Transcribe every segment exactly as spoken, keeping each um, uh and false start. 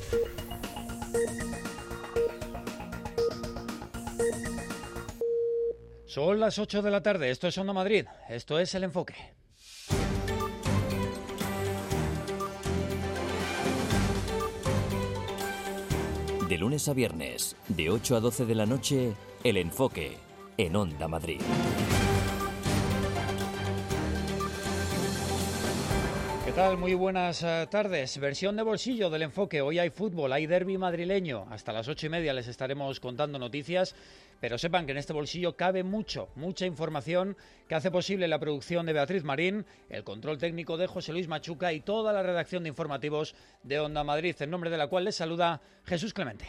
Son las ocho de la tarde, esto es Onda Madrid, esto es El Enfoque. De lunes a viernes, de ocho a doce de la noche, El Enfoque, en Onda Madrid. ¿Qué tal? Muy buenas uh, tardes. Versión de bolsillo del Enfoque. Hoy hay fútbol, hay derbi madrileño. Hasta las ocho y media les estaremos contando noticias, pero sepan que en este bolsillo cabe mucho, mucha información que hace posible la producción de Beatriz Marín, el control técnico de José Luis Machuca y toda la redacción de informativos de Onda Madrid, en nombre de la cual les saluda Jesús Clemente.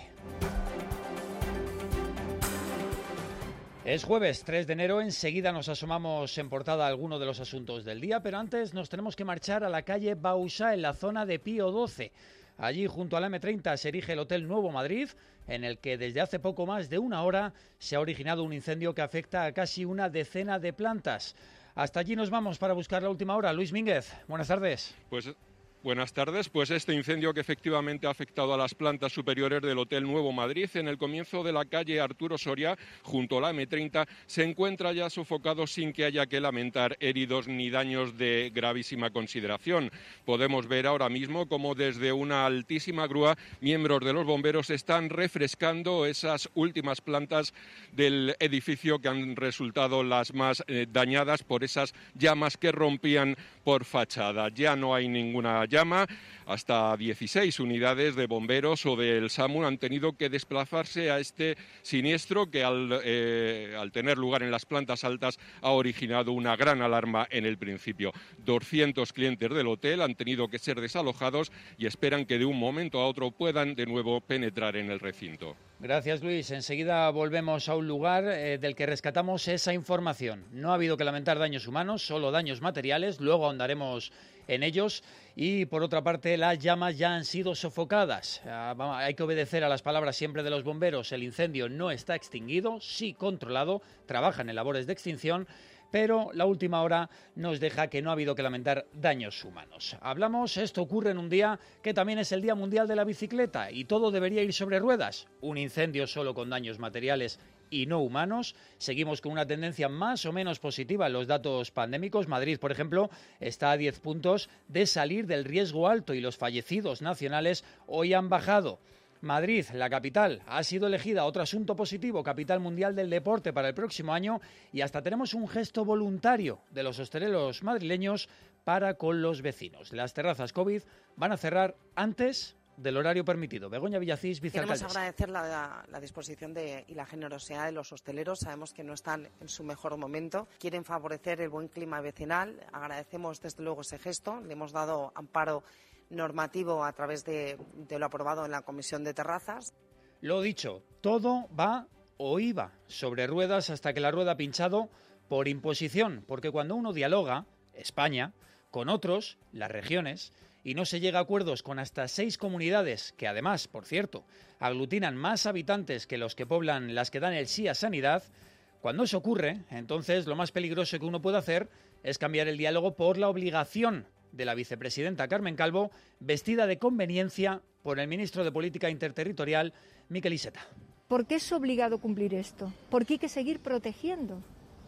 Es jueves tres de enero, enseguida nos asomamos en portada a alguno de los asuntos del día, pero antes nos tenemos que marchar a la calle Bausá, en la zona de Pío doce. Allí, junto a la eme treinta, se erige el Hotel Nuevo Madrid, en el que desde hace poco más de una hora se ha originado un incendio que afecta a casi una decena de plantas. Hasta allí nos vamos para buscar la última hora. Luis Mínguez, buenas tardes. Pues... Buenas tardes. Pues este incendio que efectivamente ha afectado a las plantas superiores del Hotel Nuevo Madrid, en el comienzo de la calle Arturo Soria, junto a la eme treinta, se encuentra ya sofocado sin que haya que lamentar heridos ni daños de gravísima consideración. Podemos ver ahora mismo cómo desde una altísima grúa miembros de los bomberos están refrescando esas últimas plantas del edificio que han resultado las más eh, dañadas por esas llamas que rompían por fachada. Ya no hay ninguna llama. Hasta dieciséis unidades de bomberos o del SAMU han tenido que desplazarse a este siniestro que al, eh, al tener lugar en las plantas altas ha originado una gran alarma en el principio. doscientos clientes del hotel han tenido que ser desalojados y esperan que de un momento a otro puedan de nuevo penetrar en el recinto. Gracias, Luis. Enseguida volvemos a un lugar eh, del que rescatamos esa información. No ha habido que lamentar daños humanos, solo daños materiales. Luego ahondaremos en ellos. Y, por otra parte, las llamas ya han sido sofocadas. Ah, vamos, hay que obedecer a las palabras siempre de los bomberos. El incendio no está extinguido, sí controlado. Trabajan en labores de extinción. Pero la última hora nos deja que no ha habido que lamentar daños humanos. Hablamos, esto ocurre en un día que también es el Día Mundial de la Bicicleta y todo debería ir sobre ruedas. Un incendio solo con daños materiales y no humanos. Seguimos con una tendencia más o menos positiva en los datos pandémicos. Madrid, por ejemplo, está a diez puntos de salir del riesgo alto y los fallecidos nacionales hoy han bajado. Madrid, la capital, ha sido elegida, otro asunto positivo, capital mundial del deporte para el próximo año y hasta tenemos un gesto voluntario de los hosteleros madrileños para con los vecinos. Las terrazas COVID van a cerrar antes del horario permitido. Begoña Villacís, vicealcaldesa. Queremos agradecer la, la disposición de, y la generosidad de los hosteleros. Sabemos que no están en su mejor momento. Quieren favorecer el buen clima vecinal. Agradecemos desde luego ese gesto. Le hemos dado amparo normativo a través de, de lo aprobado en la Comisión de Terrazas. Lo dicho, todo va o iba sobre ruedas hasta que la rueda ha pinchado por imposición, porque cuando uno dialoga, España, con otros, las regiones, y no se llega a acuerdos con hasta seis comunidades, que además, por cierto, aglutinan más habitantes que los que poblan las que dan el sí a sanidad, cuando eso ocurre, entonces lo más peligroso que uno puede hacer es cambiar el diálogo por la obligación de la vicepresidenta Carmen Calvo, vestida de conveniencia por el ministro de Política Interterritorial, Miquel Iceta. ¿Por qué es obligado cumplir esto? ¿Por qué hay que seguir protegiendo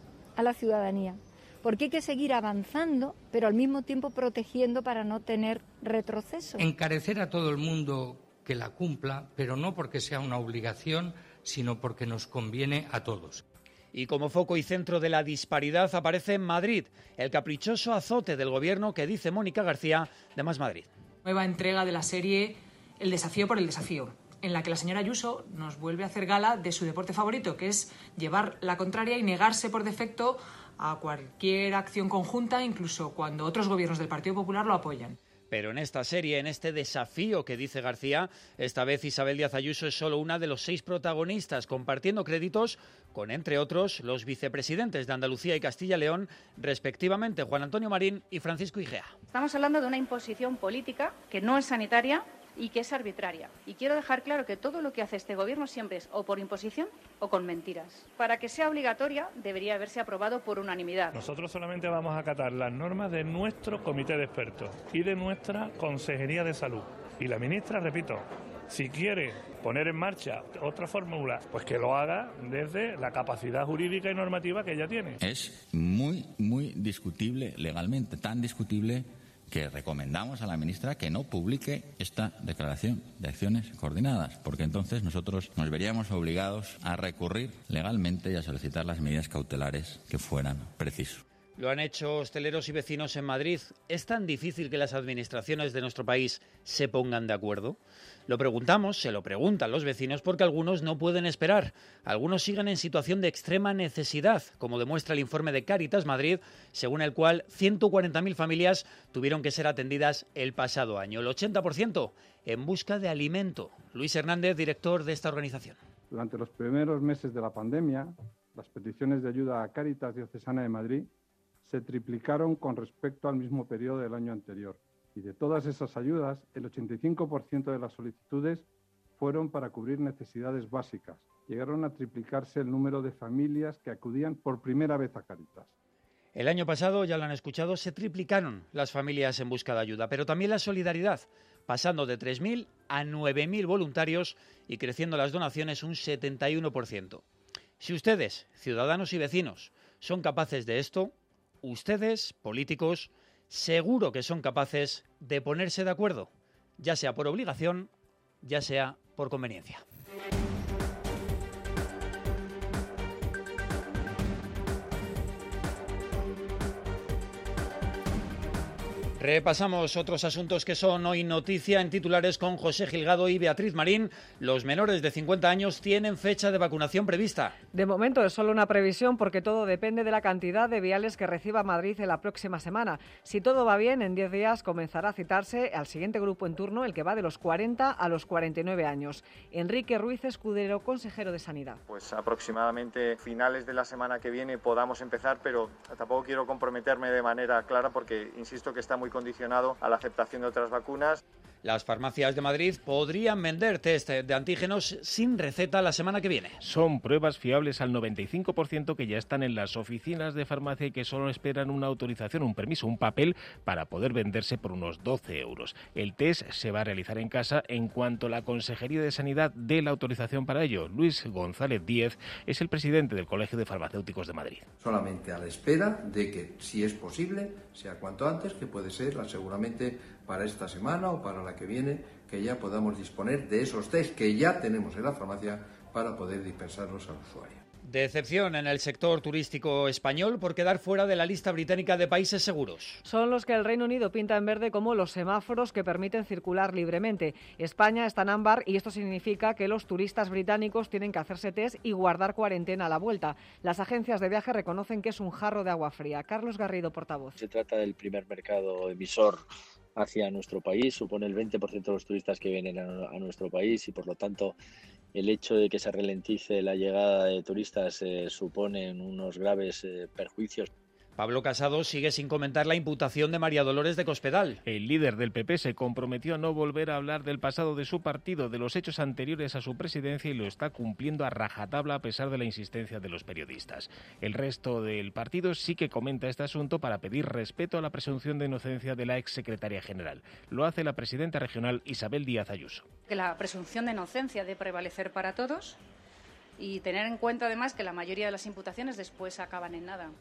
a la ciudadanía? ¿Por qué hay que seguir avanzando, pero al mismo tiempo protegiendo para no tener retroceso? Encarecer a todo el mundo que la cumpla, pero no porque sea una obligación, sino porque nos conviene a todos. Y como foco y centro de la disparidad aparece Madrid, el caprichoso azote del gobierno que dice Mónica García de Más Madrid. Nueva entrega de la serie El desafío por el desafío, en la que la señora Ayuso nos vuelve a hacer gala de su deporte favorito, que es llevar la contraria y negarse por defecto a cualquier acción conjunta, incluso cuando otros gobiernos del Partido Popular lo apoyan. Pero en esta serie, en este desafío que dice García, esta vez Isabel Díaz Ayuso es solo una de los seis protagonistas, compartiendo créditos con, entre otros, los vicepresidentes de Andalucía y Castilla y León, respectivamente Juan Antonio Marín y Francisco Igea. Estamos hablando de una imposición política que no es sanitaria y que es arbitraria. Y quiero dejar claro que todo lo que hace este gobierno siempre es o por imposición o con mentiras. Para que sea obligatoria, debería haberse aprobado por unanimidad. Nosotros solamente vamos a acatar las normas de nuestro comité de expertos y de nuestra Consejería de Salud. Y la ministra, repito, Si quiere poner en marcha otra fórmula, pues que lo haga desde la capacidad jurídica y normativa que ella tiene. Es muy, muy discutible legalmente, tan discutible que recomendamos a la ministra que no publique esta declaración de acciones coordinadas, porque entonces nosotros nos veríamos obligados a recurrir legalmente y a solicitar las medidas cautelares que fueran precisos. Lo han hecho hosteleros y vecinos en Madrid. ¿Es tan difícil que las administraciones de nuestro país se pongan de acuerdo? Lo preguntamos, se lo preguntan los vecinos, porque algunos no pueden esperar. Algunos siguen en situación de extrema necesidad, como demuestra el informe de Cáritas Madrid, según el cual ciento cuarenta mil familias tuvieron que ser atendidas el pasado año. El ochenta por ciento en busca de alimento. Luis Hernández, director de esta organización. Durante los primeros meses de la pandemia, las peticiones de ayuda a Cáritas Diocesana de Madrid se triplicaron con respecto al mismo periodo del año anterior. Y de todas esas ayudas, el ochenta y cinco por ciento de las solicitudes fueron para cubrir necesidades básicas. Llegaron a triplicarse el número de familias que acudían por primera vez a Cáritas. El año pasado, ya lo han escuchado, se triplicaron las familias en busca de ayuda, pero también la solidaridad, pasando de tres mil a nueve mil voluntarios y creciendo las donaciones un setenta y uno por ciento. Si ustedes, ciudadanos y vecinos, son capaces de esto, ustedes, políticos, seguro que son capaces de ponerse de acuerdo, ya sea por obligación, ya sea por conveniencia. Repasamos otros asuntos que son hoy noticia en titulares con José Gilgado y Beatriz Marín. Los menores de cincuenta años tienen fecha de vacunación prevista. De momento es solo una previsión porque todo depende de la cantidad de viales que reciba Madrid en la próxima semana. Si todo va bien, en diez días comenzará a citarse al siguiente grupo en turno, el que va de los cuarenta a los cuarenta y nueve años. Enrique Ruiz Escudero, consejero de Sanidad. Pues aproximadamente finales de la semana que viene podamos empezar, pero tampoco quiero comprometerme de manera clara porque insisto que está muy condicionado a la aceptación de otras vacunas. Las farmacias de Madrid podrían vender test de antígenos sin receta la semana que viene. Son pruebas fiables al noventa y cinco por ciento que ya están en las oficinas de farmacia y que solo esperan una autorización, un permiso, un papel para poder venderse por unos doce euros. El test se va a realizar en casa en cuanto la Consejería de Sanidad dé la autorización para ello. Luis González Díez es el presidente del Colegio de Farmacéuticos de Madrid. Solamente a la espera de que, si es posible, sea cuanto antes, que puede ser seguramente para esta semana o para la que viene, que ya podamos disponer de esos test que ya tenemos en la farmacia para poder dispensarlos al usuario. Decepción en el sector turístico español por quedar fuera de la lista británica de países seguros. Son los que el Reino Unido pinta en verde como los semáforos que permiten circular libremente. España está en ámbar y esto significa que los turistas británicos tienen que hacerse test y guardar cuarentena a la vuelta. Las agencias de viaje reconocen que es un jarro de agua fría. Carlos Garrido, portavoz. Se trata del primer mercado emisor hacia nuestro país, supone el veinte por ciento de los turistas que vienen a, a nuestro país y por lo tanto el hecho de que se ralentice la llegada de turistas eh, supone unos graves eh, perjuicios. Pablo Casado sigue sin comentar la imputación de María Dolores de Cospedal. El líder del P P se comprometió a no volver a hablar del pasado de su partido, de los hechos anteriores a su presidencia y lo está cumpliendo a rajatabla a pesar de la insistencia de los periodistas. El resto del partido sí que comenta este asunto para pedir respeto a la presunción de inocencia de la exsecretaria general. Lo hace la presidenta regional Isabel Díaz Ayuso. Que la presunción de inocencia debe prevalecer para todos y tener en cuenta además que la mayoría de las imputaciones después acaban en nada.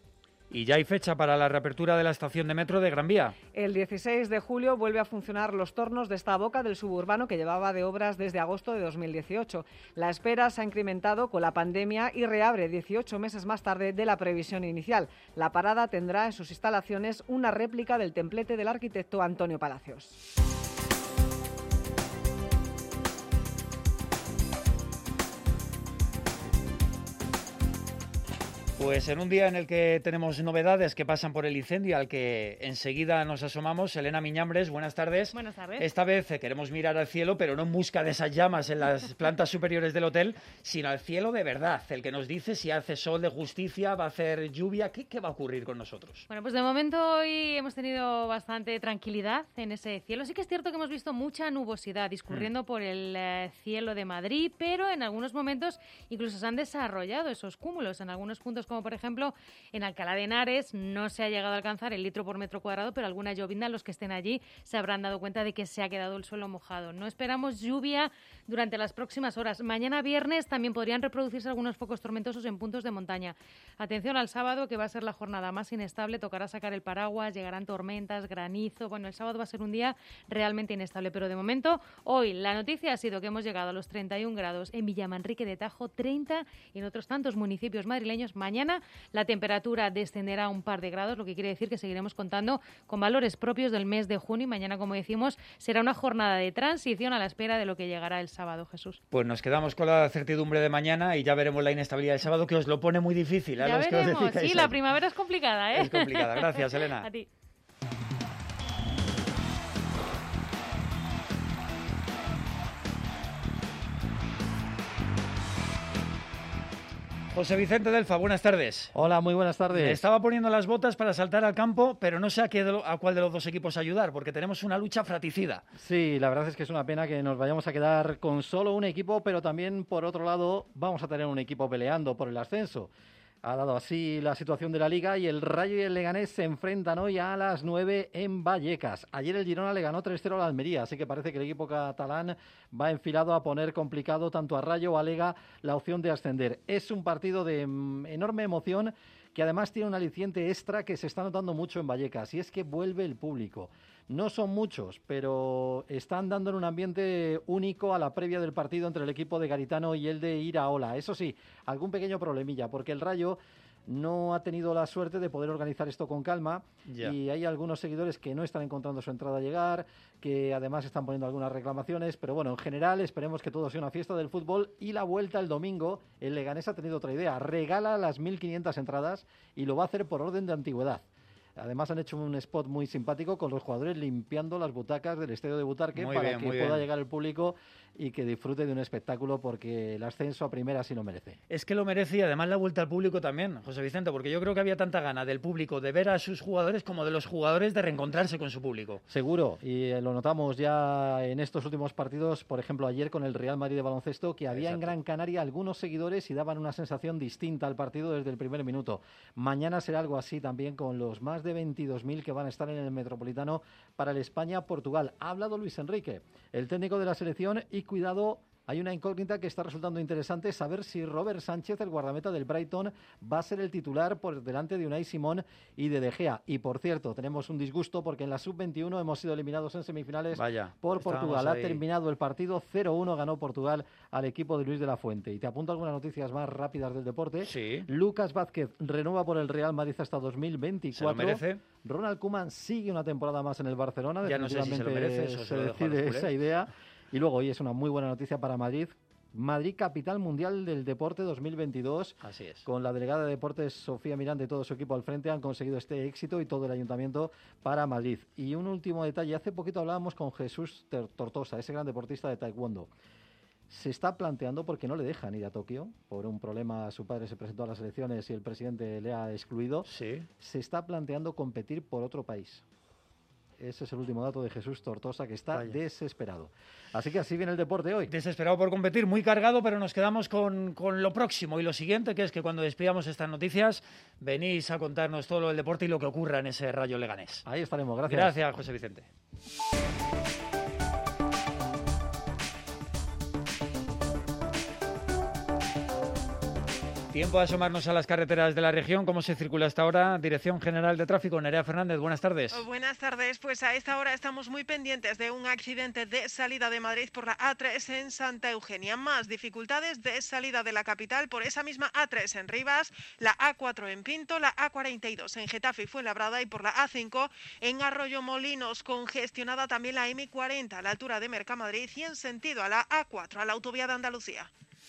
Y ya hay fecha para la reapertura de la estación de metro de Gran Vía. El dieciséis de julio vuelve a funcionar los tornos de esta boca del suburbano que llevaba de obras desde agosto de dos mil dieciocho. La espera se ha incrementado con la pandemia y reabre dieciocho meses más tarde de la previsión inicial. La parada tendrá en sus instalaciones una réplica del templete del arquitecto Antonio Palacios. Pues en un día en el que tenemos novedades que pasan por el incendio al que enseguida nos asomamos, Elena Miñambres, buenas tardes. Buenas tardes. Esta vez queremos mirar al cielo, pero no en busca de esas llamas en las plantas superiores del hotel, sino al cielo de verdad, el que nos dice si hace sol de justicia, va a hacer lluvia, ¿qué, qué va a ocurrir con nosotros? Bueno, pues de momento hoy hemos tenido bastante tranquilidad en ese cielo. Sí que es cierto que hemos visto mucha nubosidad discurriendo mm. por el eh, cielo de Madrid, pero en algunos momentos incluso se han desarrollado esos cúmulos en algunos puntos como por ejemplo en Alcalá de Henares no se ha llegado a alcanzar el litro por metro cuadrado, pero alguna llovizna, los que estén allí se habrán dado cuenta de que se ha quedado el suelo mojado. No esperamos lluvia durante las próximas horas. Mañana viernes también podrían reproducirse algunos focos tormentosos en puntos de montaña. Atención al sábado, que va a ser la jornada más inestable, tocará sacar el paraguas, llegarán tormentas, granizo. Bueno, el sábado va a ser un día realmente inestable, pero de momento, hoy la noticia ha sido que hemos llegado a los treinta y un grados en Villamanrique de Tajo, treinta en otros tantos municipios madrileños. Mañana la temperatura descenderá un par de grados, lo que quiere decir que seguiremos contando con valores propios del mes de junio y mañana, como decimos, será una jornada de transición a la espera de lo que llegará el sábado, Jesús. Pues nos quedamos con la certidumbre de mañana y ya veremos la inestabilidad del sábado, que os lo pone muy difícil. ¿eh? Ya los veremos, que os sí, la primavera es complicada, ¿eh? Es complicada. Gracias, Elena. A ti. José Vicente Delfa, buenas tardes. Hola, muy buenas tardes. Me estaba poniendo las botas para saltar al campo, pero no sé a, qué de lo, a cuál de los dos equipos ayudar, porque tenemos una lucha fratricida. Sí, la verdad es que es una pena que nos vayamos a quedar con solo un equipo, pero también, por otro lado, vamos a tener un equipo peleando por el ascenso. Ha dado así la situación de la Liga y el Rayo y el Leganés se enfrentan hoy a las nueve en Vallecas. Ayer el Girona le ganó tres cero a la Almería, así que parece que el equipo catalán va enfilado a poner complicado tanto a Rayo o a Lega la opción de ascender. Es un partido de enorme emoción que además tiene un aliciente extra que se está notando mucho en Vallecas, y es que vuelve el público. No son muchos, pero están dando en un ambiente único a la previa del partido entre el equipo de Garitano y el de Iraola. Eso sí, algún pequeño problemilla, porque el Rayo no ha tenido la suerte de poder organizar esto con calma, ya. Y hay algunos seguidores que no están encontrando su entrada a llegar, que además están poniendo algunas reclamaciones, pero bueno, en general esperemos que todo sea una fiesta del fútbol. Y la vuelta el domingo, el Leganés ha tenido otra idea, regala las mil quinientas entradas y lo va a hacer por orden de antigüedad. Además han hecho un spot muy simpático con los jugadores limpiando las butacas del estadio de Butarque muy para bien, que pueda bien. llegar el público y que disfrute de un espectáculo, porque el ascenso a primera sí lo merece. Es que lo merece, y además la vuelta al público también, José Vicente, porque yo creo que había tanta gana del público de ver a sus jugadores como de los jugadores de reencontrarse con su público. Seguro, y eh, lo notamos ya en estos últimos partidos, por ejemplo ayer con el Real Madrid de baloncesto, que había Exacto. en Gran Canaria algunos seguidores y daban una sensación distinta al partido desde el primer minuto. Mañana será algo así también con los más de veintidós mil que van a estar en el Metropolitano para el España-Portugal. Ha hablado Luis Enrique, el técnico de la selección, y cuidado, hay una incógnita que está resultando interesante, saber si Robert Sánchez, el guardameta del Brighton, va a ser el titular por delante de Unai Simón y de De Gea. Y por cierto, tenemos un disgusto porque en la sub veintiuno hemos sido eliminados en semifinales Vaya, por Portugal. Ahí. Ha terminado el partido cero uno, ganó Portugal al equipo de Luis de la Fuente. Y te apunto algunas noticias más rápidas del deporte. Sí. Lucas Vázquez renueva por el Real Madrid hasta dos mil veinticuatro. ¿Se lo merece? Ronald Koeman sigue una temporada más en el Barcelona. Ya no sé si se lo merece, eso se, se lo decide esa idea. Y luego hoy es una muy buena noticia para Madrid. Madrid, capital mundial del deporte dos mil veintidós. Así es. Con la delegada de deportes Sofía Miranda y todo su equipo al frente han conseguido este éxito, y todo el ayuntamiento para Madrid. Y un último detalle, hace poquito hablábamos con Jesús Tortosa, ese gran deportista de taekwondo. Se está planteando, porque no le dejan ir a Tokio, por un problema, su padre se presentó a las elecciones y el presidente le ha excluido. Sí. Se está planteando competir por otro país. Ese es el último dato de Jesús Tortosa, que está Vaya. desesperado. Así que así viene el deporte hoy. Desesperado por competir, muy cargado, pero nos quedamos con, con lo próximo y lo siguiente, que es que cuando despidamos estas noticias, venís a contarnos todo lo del deporte y lo que ocurra en ese Rayo Leganés. Ahí estaremos, gracias. Gracias, José Vicente. Tiempo de asomarnos a las carreteras de la región. ¿Cómo se circula hasta ahora? Dirección General de Tráfico, Nerea Fernández, buenas tardes. Buenas tardes, pues a esta hora estamos muy pendientes de un accidente de salida de Madrid por la A tres en Santa Eugenia. Más dificultades de salida de la capital por esa misma A tres en Rivas, la A cuatro en Pinto, la A cuarenta y dos en Getafe y Fuenlabrada, y por la A cinco en Arroyomolinos. Congestionada también la eme cuarenta a la altura de Mercamadrid y en sentido a la A cuatro, a la autovía de Andalucía.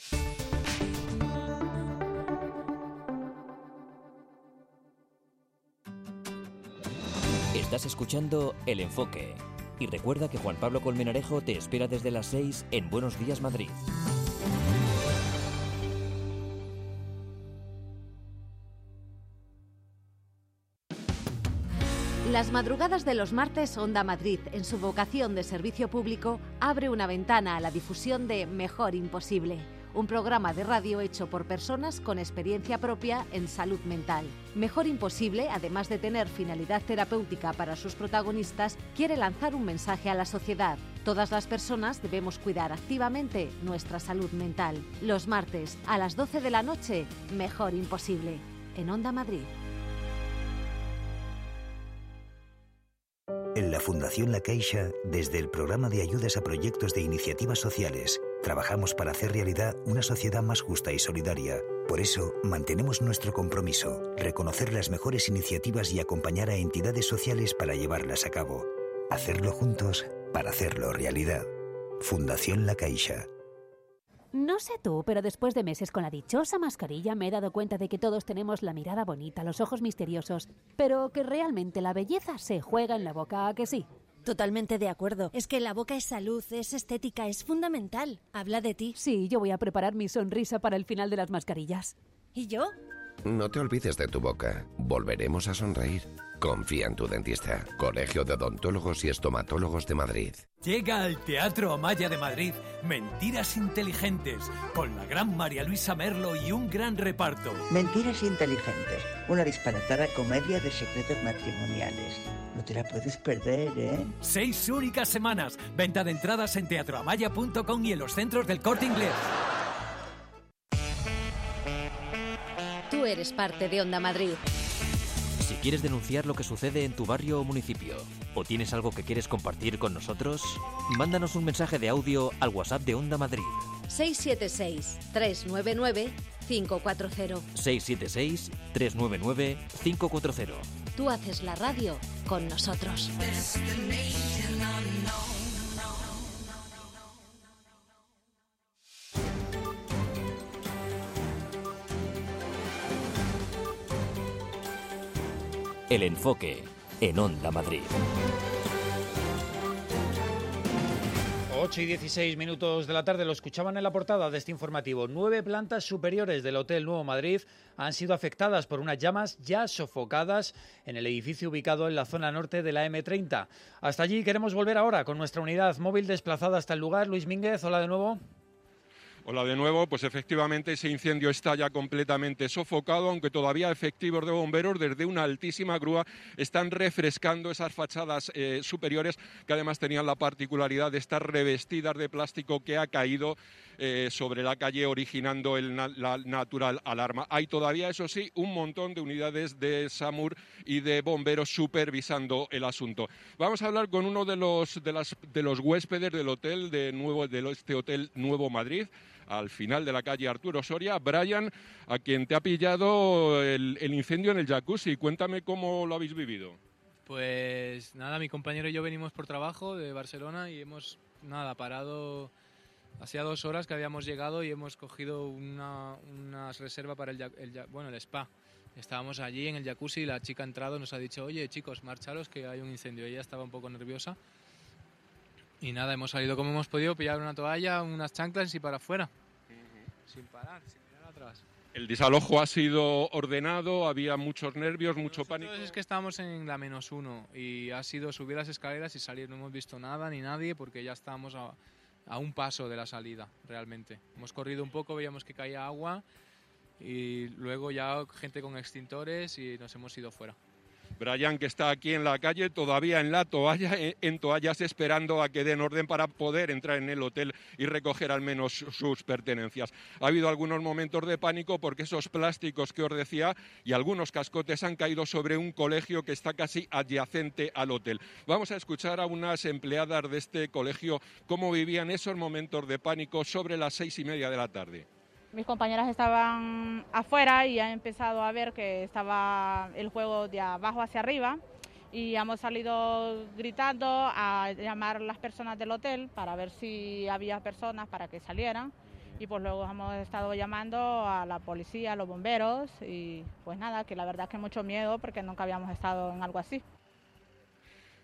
Estás escuchando El Enfoque. Y recuerda que Juan Pablo Colmenarejo te espera desde las seis en Buenos Días Madrid. Las madrugadas de los martes, Onda Madrid, en su vocación de servicio público, abre una ventana a la difusión de Mejor Imposible. un programa de radio hecho por personas con experiencia propia en salud mental. Mejor Imposible, además de tener finalidad terapéutica para sus protagonistas, quiere lanzar un mensaje a la sociedad. Todas las personas debemos cuidar activamente nuestra salud mental. Los martes, a las doce de la noche, Mejor Imposible, en Onda Madrid. En la Fundación La Caixa, desde el programa de ayudas a proyectos de iniciativas sociales, trabajamos para hacer realidad una sociedad más justa y solidaria. Por eso, mantenemos nuestro compromiso, reconocer las mejores iniciativas y acompañar a entidades sociales para llevarlas a cabo. Hacerlo juntos para hacerlo realidad. Fundación La Caixa. No sé tú, pero después de meses con la dichosa mascarilla me he dado cuenta de que todos tenemos la mirada bonita, los ojos misteriosos, pero que realmente la belleza se juega en la boca, ¿a que sí? Totalmente de acuerdo. Es que la boca es salud, es estética, es fundamental. Habla de ti. Sí, yo voy a preparar mi sonrisa para el final de las mascarillas. ¿Y yo? No te olvides de tu boca. Volveremos a sonreír. Confía en tu dentista. Colegio de Odontólogos y Estomatólogos de Madrid. Llega al Teatro Amaya de Madrid Mentiras Inteligentes, con la gran María Luisa Merlo y un gran reparto. Mentiras Inteligentes, una disparatada comedia de secretos matrimoniales. No te la puedes perder, ¿eh? Seis únicas semanas. Venta de entradas en teatroamaya punto com y en los centros del Corte Inglés. Tú eres parte de Onda Madrid. Si quieres denunciar lo que sucede en tu barrio o municipio, o tienes algo que quieres compartir con nosotros, mándanos un mensaje de audio al WhatsApp de Onda Madrid. seis siete seis, tres nueve nueve, cinco cuatro cero. seis siete seis, tres nueve nueve, cinco cuatro cero. Tú haces la radio con nosotros. El Enfoque, en Onda Madrid. ocho y dieciséis minutos de la tarde, lo escuchaban en la portada de este informativo. Nueve plantas superiores del Hotel Nuevo Madrid han sido afectadas por unas llamas ya sofocadas en el edificio ubicado en la zona norte de la eme treinta. Hasta allí queremos volver ahora con nuestra unidad móvil desplazada hasta el lugar. Luis Mínguez, hola de nuevo. Hola de nuevo, pues efectivamente ese incendio está ya completamente sofocado, aunque todavía efectivos de bomberos desde una altísima grúa están refrescando esas fachadas eh, superiores que además tenían la particularidad de estar revestidas de plástico que ha caído eh, sobre la calle originando el, la natural alarma. Hay todavía, eso sí, un montón de unidades de SAMUR y de bomberos supervisando el asunto. Vamos a hablar con uno de los, de las, de los huéspedes del hotel de nuevo, de este Hotel Nuevo Madrid, al final de la calle Arturo Soria. Brian, a quien te ha pillado el, el incendio en el jacuzzi. Cuéntame cómo lo habéis vivido. Pues nada, mi compañero y yo venimos por trabajo de Barcelona y hemos nada parado hacía dos horas que habíamos llegado y hemos cogido una, una reserva para el, el, bueno, el spa. Estábamos allí en el jacuzzi y la chica ha entrado y nos ha dicho: oye chicos, marcharos que hay un incendio. Ella estaba un poco nerviosa. Y nada, hemos salido como hemos podido, pillar una toalla, unas chanclas y para afuera. Uh-huh. Sin parar, sin mirar atrás. El desalojo ha sido ordenado, había muchos nervios, mucho Nosotros pánico. Es que estábamos en la menos uno y ha sido subir las escaleras y salir. No hemos visto nada ni nadie porque ya estábamos a, a un paso de la salida, realmente. Hemos corrido un poco, veíamos que caía agua y luego ya gente con extintores y nos hemos ido fuera. Brian, que está aquí en la calle, todavía en la toalla, en toallas, esperando a que den orden para poder entrar en el hotel y recoger al menos sus pertenencias. Ha habido algunos momentos de pánico porque esos plásticos que os decía y algunos cascotes han caído sobre un colegio que está casi adyacente al hotel. Vamos a escuchar a unas empleadas de este colegio cómo vivían esos momentos de pánico sobre las seis y media de la tarde. Mis compañeras estaban afuera y han empezado a ver que estaba el juego de abajo hacia arriba y hemos salido gritando a llamar a las personas del hotel para ver si había personas para que salieran y pues luego hemos estado llamando a la policía, a los bomberos y pues nada, que la verdad es que mucho miedo porque nunca habíamos estado en algo así.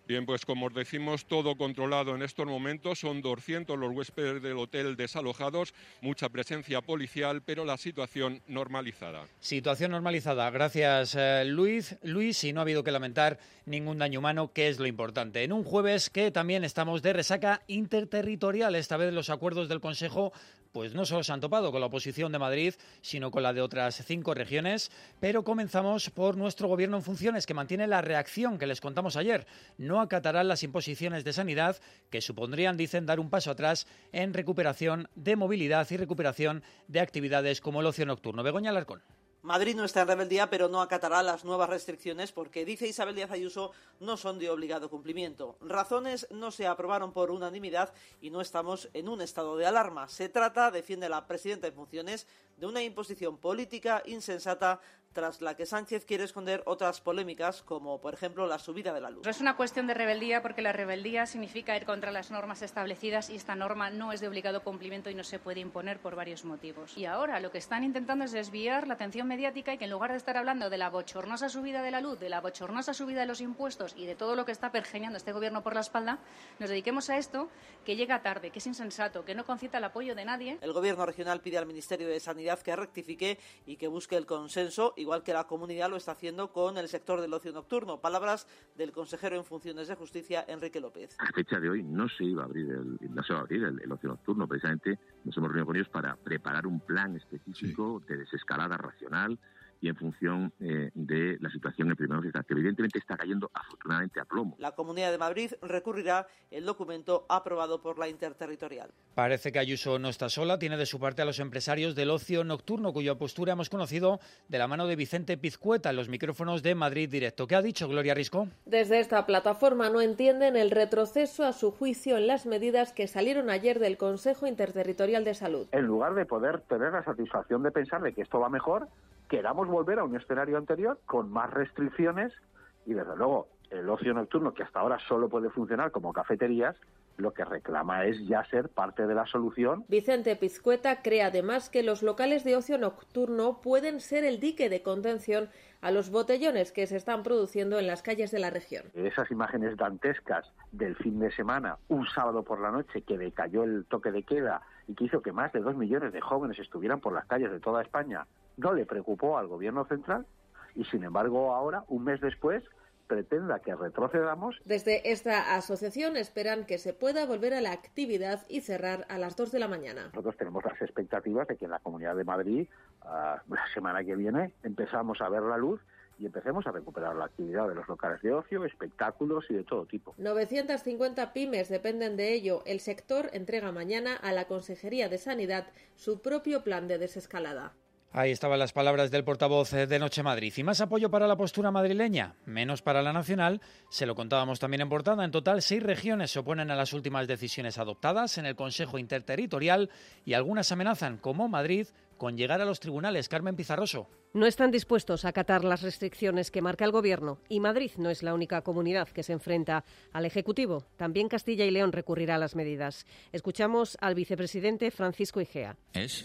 Bien, pues como os decimos, todo controlado en estos momentos. Son doscientos los huéspedes del hotel desalojados, mucha presencia policial, pero la situación normalizada. Situación normalizada. Gracias, eh, Luis. Luis, y no ha habido que lamentar ningún daño humano, que es lo importante. En un jueves que también estamos de resaca interterritorial. Esta vez los acuerdos del Consejo pues no solo se han topado con la oposición de Madrid, sino con la de otras cinco regiones. Pero comenzamos por nuestro gobierno en funciones, que mantiene la reacción que les contamos ayer. No acatarán las imposiciones de sanidad, que supondrían, dicen, dar un paso atrás en recuperación de movilidad y recuperación de actividades como el ocio nocturno. Begoña Alarcón. Madrid no está en rebeldía, pero no acatará las nuevas restricciones porque, dice Isabel Díaz Ayuso, no son de obligado cumplimiento. Razones: no se aprobaron por unanimidad y no estamos en un estado de alarma. Se trata, defiende la presidenta en funciones, de una imposición política insensata tras la que Sánchez quiere esconder otras polémicas, como por ejemplo la subida de la luz. Es una cuestión de rebeldía porque la rebeldía significa ir contra las normas establecidas y esta norma no es de obligado cumplimiento y no se puede imponer por varios motivos. Y ahora lo que están intentando es desviar la atención mediática y que en lugar de estar hablando de la bochornosa subida de la luz, de la bochornosa subida de los impuestos y de todo lo que está pergeñando este gobierno por la espalda, nos dediquemos a esto que llega tarde, que es insensato, que no concita el apoyo de nadie. El gobierno regional pide al Ministerio de Sanidad que rectifique y que busque el consenso, igual que la comunidad lo está haciendo con el sector del ocio nocturno. Palabras del consejero en funciones de Justicia, Enrique López. A fecha de hoy no se iba a abrir el, no se va a abrir el, el ocio nocturno. Precisamente nos hemos reunido con ellos para preparar un plan específico sí. de desescalada racional y en función eh, de la situación epidemiológica, que evidentemente está cayendo afortunadamente a plomo. La Comunidad de Madrid recurrirá el documento aprobado por la Interterritorial. Parece que Ayuso no está sola, tiene de su parte a los empresarios del ocio nocturno, cuya postura hemos conocido de la mano de Vicente Pizcueta en los micrófonos de Madrid Directo. ¿Qué ha dicho Gloria Risco? Desde esta plataforma no entienden el retroceso a su juicio en las medidas que salieron ayer del Consejo Interterritorial de Salud. En lugar de poder tener la satisfacción de pensar de que esto va mejor, queramos volver a un escenario anterior con más restricciones y, desde luego, el ocio nocturno, que hasta ahora solo puede funcionar como cafeterías, lo que reclama es ya ser parte de la solución. Vicente Pizcueta cree además que los locales de ocio nocturno pueden ser el dique de contención a los botellones que se están produciendo en las calles de la región. Esas imágenes dantescas del fin de semana, un sábado por la noche que decayó el toque de queda y que hizo que más de dos millones de jóvenes estuvieran por las calles de toda España, no le preocupó al gobierno central y, sin embargo, ahora, un mes después, pretenda que retrocedamos. Desde esta asociación esperan que se pueda volver a la actividad y cerrar a las dos de la mañana. Nosotros tenemos las expectativas de que en la Comunidad de Madrid, uh, la semana que viene, empezamos a ver la luz y empecemos a recuperar la actividad de los locales de ocio, espectáculos y de todo tipo. novecientas cincuenta pymes dependen de ello. El sector entrega mañana a la Consejería de Sanidad su propio plan de desescalada. Ahí estaban las palabras del portavoz de Noche Madrid. ¿Y más apoyo para la postura madrileña? Menos para la nacional. Se lo contábamos también en portada. En total, seis regiones se oponen a las últimas decisiones adoptadas en el Consejo Interterritorial y algunas amenazan, como Madrid, con llegar a los tribunales. Carmen Pizarroso. No están dispuestos a acatar las restricciones que marca el Gobierno y Madrid no es la única comunidad que se enfrenta al Ejecutivo. También Castilla y León recurrirá a las medidas. Escuchamos al vicepresidente Francisco Igea. Es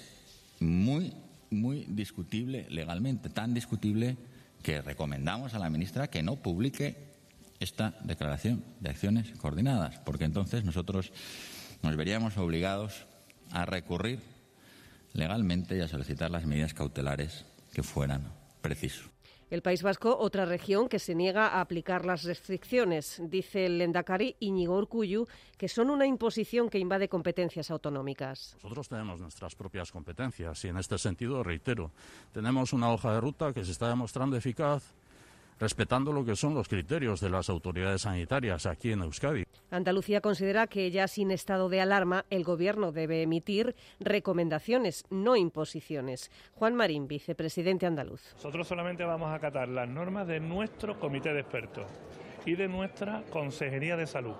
muy muy discutible legalmente, tan discutible que recomendamos a la ministra que no publique esta declaración de acciones coordinadas, porque entonces nosotros nos veríamos obligados a recurrir legalmente y a solicitar las medidas cautelares que fueran precisas. El País Vasco, otra región que se niega a aplicar las restricciones. Dice el lehendakari Íñigo Urkullu que son una imposición que invade competencias autonómicas. Nosotros tenemos nuestras propias competencias y en este sentido, reitero, tenemos una hoja de ruta que se está demostrando eficaz respetando lo que son los criterios de las autoridades sanitarias aquí en Euskadi. Andalucía considera que ya sin estado de alarma el Gobierno debe emitir recomendaciones, no imposiciones. Juan Marín, vicepresidente andaluz. Nosotros solamente vamos a acatar las normas de nuestro comité de expertos y de nuestra Consejería de Salud.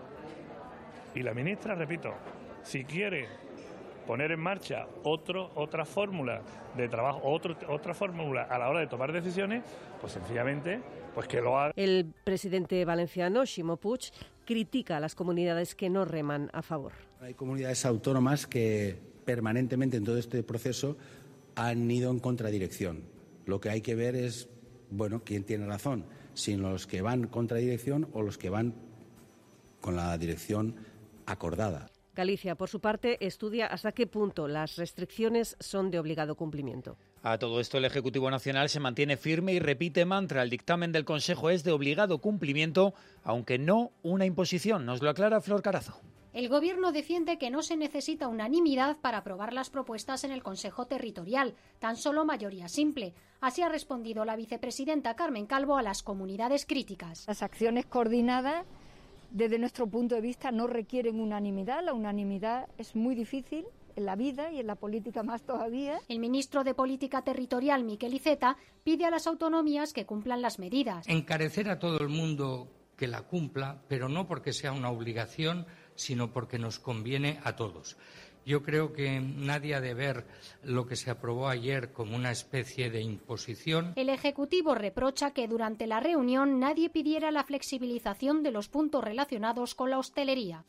Y la ministra, repito, si quiere poner en marcha otro, otra fórmula de trabajo, otro, otra fórmula a la hora de tomar decisiones, pues sencillamente pues que lo haga. El presidente valenciano, Ximo Puig, critica a las comunidades que no reman a favor. Hay comunidades autónomas que permanentemente en todo este proceso han ido en contradirección. Lo que hay que ver es, bueno, quién tiene razón, si los que van en contradirección o los que van con la dirección acordada. Galicia, por su parte, estudia hasta qué punto las restricciones son de obligado cumplimiento. A todo esto, el Ejecutivo Nacional se mantiene firme y repite mantra. El dictamen del Consejo es de obligado cumplimiento, aunque no una imposición. Nos lo aclara Flor Carazo. El Gobierno defiende que no se necesita unanimidad para aprobar las propuestas en el Consejo Territorial, tan solo mayoría simple. Así ha respondido la vicepresidenta Carmen Calvo a las comunidades críticas. Las acciones coordinadas, desde nuestro punto de vista, no requieren unanimidad. La unanimidad es muy difícil en la vida y en la política más todavía. El ministro de Política Territorial, Miquel Iceta, pide a las autonomías que cumplan las medidas. Encarecer a todo el mundo que la cumpla, pero no porque sea una obligación, sino porque nos conviene a todos. Yo creo que nadie ha de ver lo que se aprobó ayer como una especie de imposición. El Ejecutivo reprocha que durante la reunión nadie pidiera la flexibilización de los puntos relacionados con la hostelería.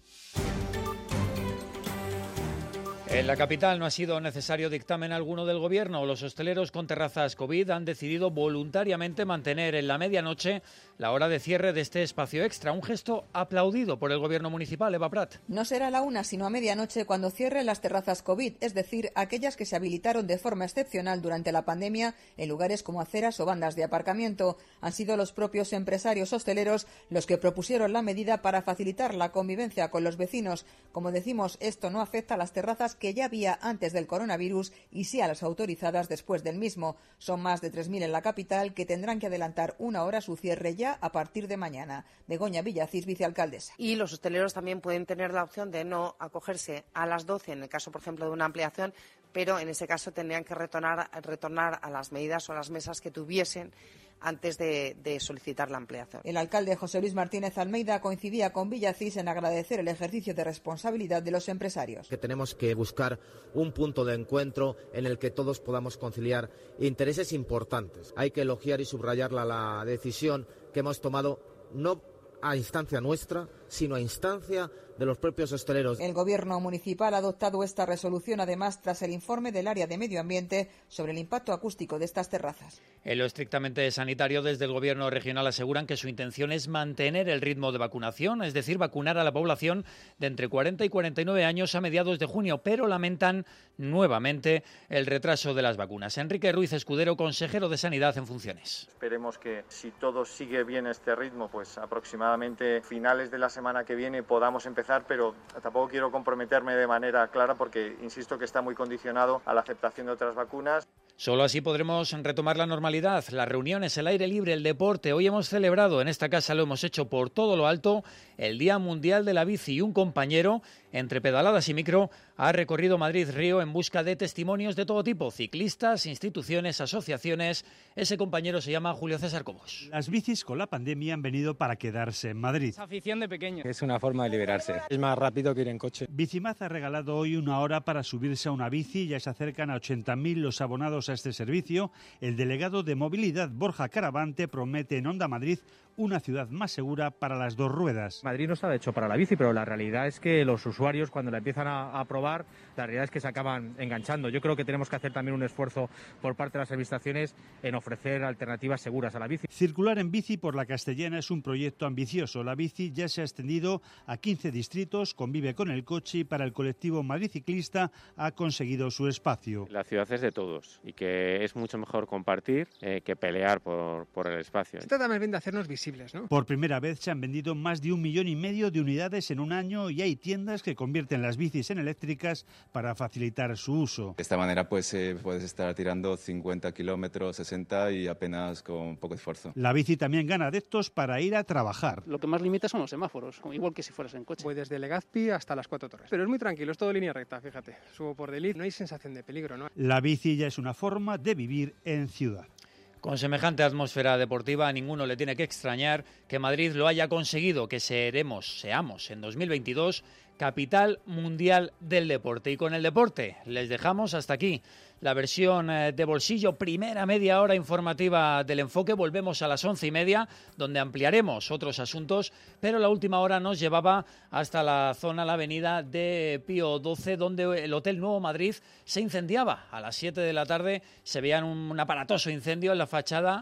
En la capital no ha sido necesario dictamen alguno del Gobierno. Los hosteleros con terrazas COVID han decidido voluntariamente mantener en la medianoche la hora de cierre de este espacio extra. Un gesto aplaudido por el Gobierno municipal. Eva Prat. No será a la una, sino a medianoche cuando cierren las terrazas COVID, es decir, aquellas que se habilitaron de forma excepcional durante la pandemia en lugares como aceras o bandas de aparcamiento. Han sido los propios empresarios hosteleros los que propusieron la medida para facilitar la convivencia con los vecinos. Como decimos, esto no afecta a las terrazas que ya había antes del coronavirus y sí a las autorizadas después del mismo. Son más de tres mil en la capital que tendrán que adelantar una hora su cierre ya a partir de mañana. Begoña Villacís, vicealcaldesa. Y los hosteleros también pueden tener la opción de no acogerse a las doce, en el caso, por ejemplo, de una ampliación, pero en ese caso tendrían que retornar, retornar a las medidas o a las mesas que tuviesen antes de, de solicitar la ampliación. El alcalde José Luis Martínez Almeida coincidía con Villacís en agradecer el ejercicio de responsabilidad de los empresarios. Que tenemos que buscar un punto de encuentro en el que todos podamos conciliar intereses importantes. Hay que elogiar y subrayar la, la decisión que hemos tomado, no a instancia nuestra, sino a instancia de los propios hosteleros. El Gobierno municipal ha adoptado esta resolución, además, tras el informe del área de medio ambiente sobre el impacto acústico de estas terrazas. En lo estrictamente sanitario, desde el Gobierno regional aseguran que su intención es mantener el ritmo de vacunación, es decir, vacunar a la población de entre cuarenta y cuarenta y nueve años a mediados de junio, pero lamentan nuevamente el retraso de las vacunas. Enrique Ruiz Escudero, consejero de Sanidad en funciones. Esperemos que, si todo sigue bien este ritmo, pues aproximadamente finales de la semana que viene podamos empezar, pero tampoco quiero comprometerme de manera clara porque insisto que está muy condicionado a la aceptación de otras vacunas. Solo así podremos retomar la normalidad, las reuniones, el aire libre, el deporte. Hoy hemos celebrado, en esta casa lo hemos hecho por todo lo alto, el Día Mundial de la Bici, y un compañero, entre pedaladas y micro, ha recorrido Madrid-Río en busca de testimonios de todo tipo, ciclistas, instituciones, asociaciones. Ese compañero se llama Julio César Cobos. Las bicis con la pandemia han venido para quedarse en Madrid. Es afición de pequeño. Es una forma de liberarse. Es más rápido que ir en coche. Bicimaz ha regalado hoy una hora para subirse a una bici. Ya se acercan a ochenta mil los abonados a este servicio. El delegado de movilidad, Borja Caravante, promete en Onda Madrid una ciudad más segura para las dos ruedas. Madrid no está hecho para la bici, pero la realidad es que los usuarios, cuando la empiezan a, a probar, la realidad es que se acaban enganchando. Yo creo que tenemos que hacer también un esfuerzo por parte de las administraciones en ofrecer alternativas seguras a la bici. Circular en bici por la Castellana es un proyecto ambicioso. La bici ya se ha extendido a quince distritos, convive con el coche y para el colectivo Madrid Ciclista ha conseguido su espacio. La ciudad es de todos y que es mucho mejor compartir eh, que pelear por, por el espacio. Se trata más bien de hacernos visibles. ¿No? Por primera vez se han vendido más de un millón y medio de unidades en un año y hay tiendas que convierten las bicis en eléctricas para facilitar su uso. De esta manera pues eh, puedes estar tirando cincuenta kilómetros, sesenta y apenas con poco esfuerzo. La bici también gana adeptos para ir a trabajar. Lo que más limita son los semáforos, igual que si fueras en coche. Voy desde Legazpi hasta las Cuatro Torres. Pero es muy tranquilo, es todo línea recta, fíjate. Subo por Deliz, no hay sensación de peligro, ¿no? La bici ya es una forma de vivir en ciudad. Con semejante atmósfera deportiva, a ninguno le tiene que extrañar que Madrid lo haya conseguido, que seremos, seamos en dos mil veintidós capital mundial del deporte. Y con el deporte les dejamos hasta aquí la versión de bolsillo, primera media hora informativa del Enfoque. Volvemos a las once y media, donde ampliaremos otros asuntos, pero la última hora nos llevaba hasta la zona, la avenida de Pío doce, donde el Hotel Nuevo Madrid se incendiaba. A las siete de la tarde se veía un, un aparatoso incendio en la fachada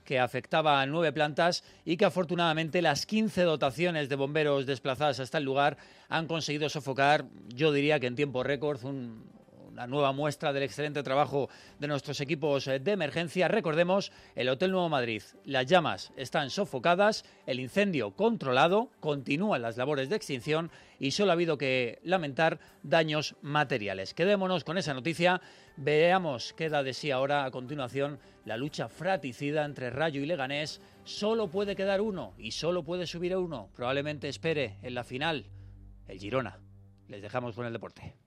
que afectaba a nueve plantas y que afortunadamente las quince dotaciones de bomberos desplazadas hasta el lugar han conseguido sofocar, yo diría que en tiempo récord, un, una nueva muestra del excelente trabajo de nuestros equipos de emergencia. Recordemos, el Hotel Nuevo Madrid, las llamas están sofocadas, el incendio controlado, continúan las labores de extinción y solo ha habido que lamentar daños materiales. Quedémonos con esa noticia, veamos qué da de sí ahora a continuación la lucha fratricida entre Rayo y Leganés. Solo puede quedar uno y solo puede subir a uno, probablemente espere en la final el Girona. Les dejamos con el deporte.